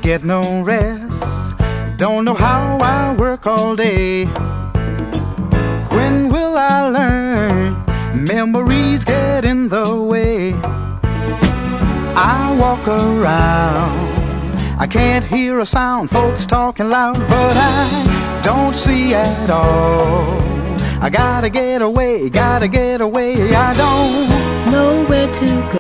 get no rest. Don't know how I work all day. When will I learn? Memories get in the way. I walk around, I can't hear a sound, folks talking loud, but I don't see at all. I gotta get away, I don't know where to go.